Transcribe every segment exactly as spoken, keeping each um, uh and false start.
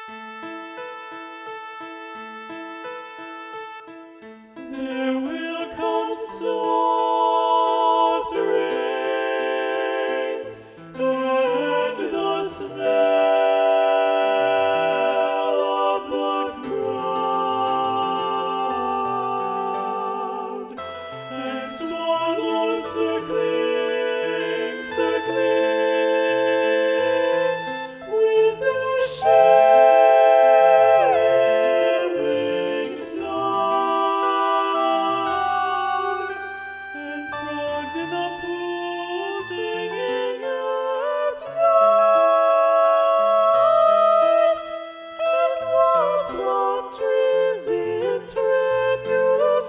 There will come soft rains, and the smell of the ground, and swallows circling, circling with their shivering sound, and frogs in the pool singing at night, and wild plum trees in tremulous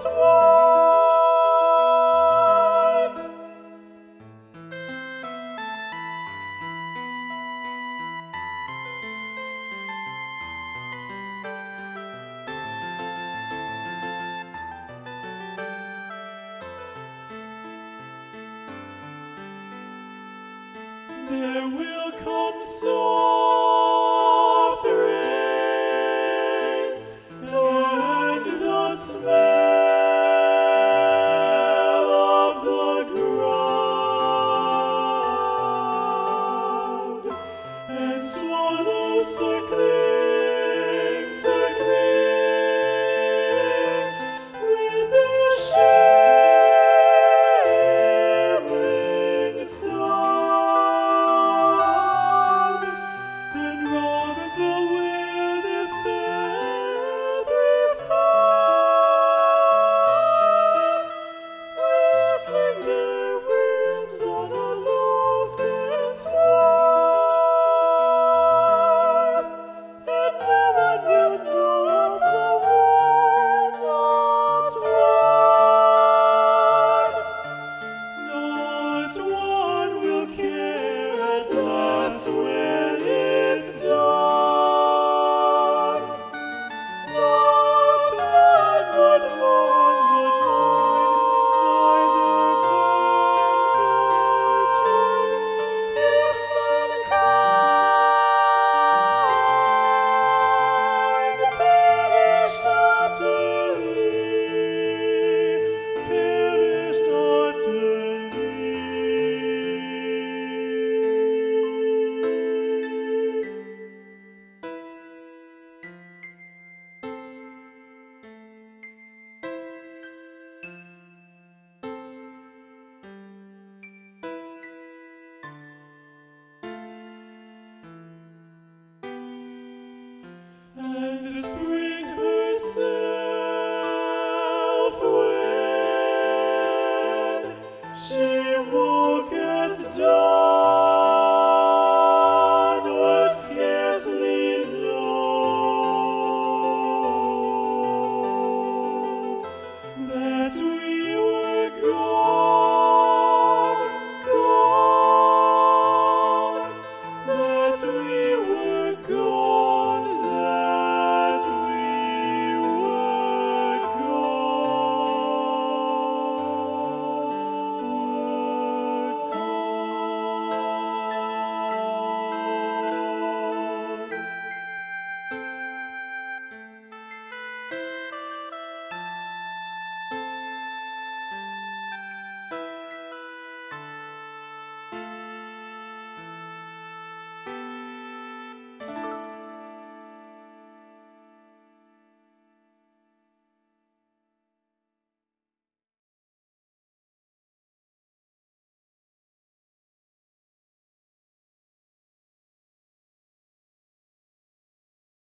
white. There will come soft rains, and the smell of the ground, and swallows circling.